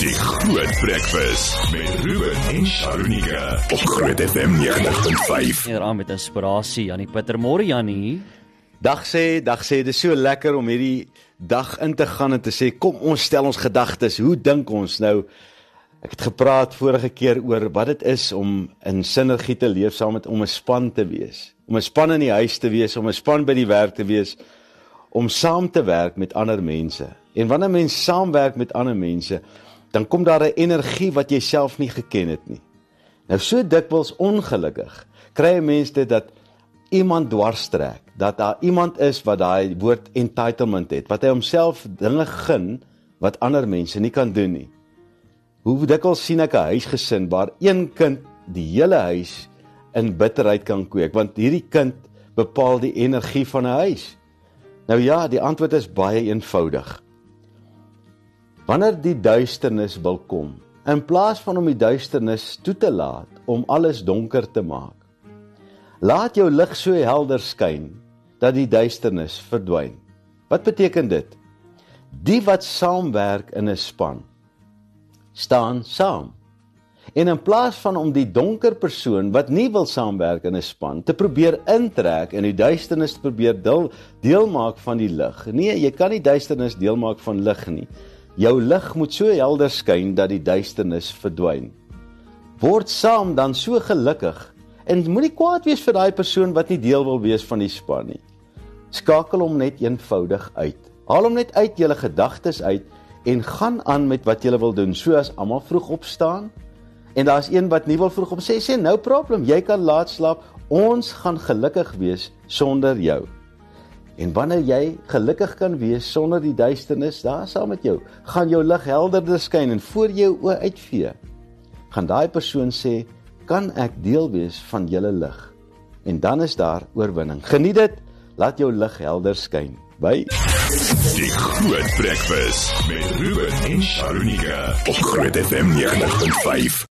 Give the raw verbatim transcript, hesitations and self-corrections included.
Die Groot Breakfast met Ruben en Sharonike op Groot F M negentig punt vyf. Hier aan met inspirasie, Jannie Pieter. Môre Jannie. Dag sê, dag sê, dit is so lekker om hierdie dag in te gaan en te sê, kom ons stel ons gedagtes, hoe dink ons nou? Ek het gepraat vorige keer oor wat dit is om in sinergie te leef saam met, om 'n span te wees, om 'n span in die huis te wees, om 'n span by die werk te wees, om saam te werk met ander mense. En wanneer mens saamwerk met ander mense, dan kom daar 'n energie wat jy self nie geken het nie. Nou so dikwels ongelukkig, kry 'n mens dit dat iemand dwarstrek, dat daar iemand is wat daai woord entitlement het, wat hy homself dinge gun, wat ander mense nie kan doen nie. Hoe dikwels sien ek 'n huisgesin, waar een kind die hele huis in bitterheid kan kweek, want hierdie kind bepaal die energie van 'n huis. Nou ja, die antwoord is baie eenvoudig. Wanneer die duisternis wil kom, in plaas van om die duisternis toe te laat, om alles donker te maak, laat jou lig so helder skyn, dat die duisternis verdwyn. Wat beteken dit? Die wat saamwerk in 'n span, staan saam. En in plaas van om die donker persoon, wat nie wil saamwerk in 'n span, te probeer intrek en die duisternis te probeer deel, deel maak van die lig. Nee, jy kan nie duisternis deel maak van lig nie. Jou lig moet so helder skyn, dat die duisternis verdwyn. Word saam dan so gelukkig, en moenie kwaad wees vir daai persoon wat nie deel wil wees van die span nie. Skakel hom net eenvoudig uit. Haal hom net uit julle gedagtes uit, en gaan aan met wat julle wil doen, soos almal vroeg opstaan, en daar is een wat nie wil vroeg op sê, sê, no problem, jy kan laat slaap, ons gaan gelukkig wees sonder jou. En wanneer jy gelukkig kan wees sonder die duisternis, daar saam met jou, gaan jou lig helderder skyn, en voor jou oë uitvee, gaan daai persoon sê, kan ek deel wees van julle lig? En dan is daar oorwinning. Geniet dit, laat jou lig helder skyn. Bye. Die Groot Breakfast met Ruben en Sharonike op Groot F M negentig punt vyf.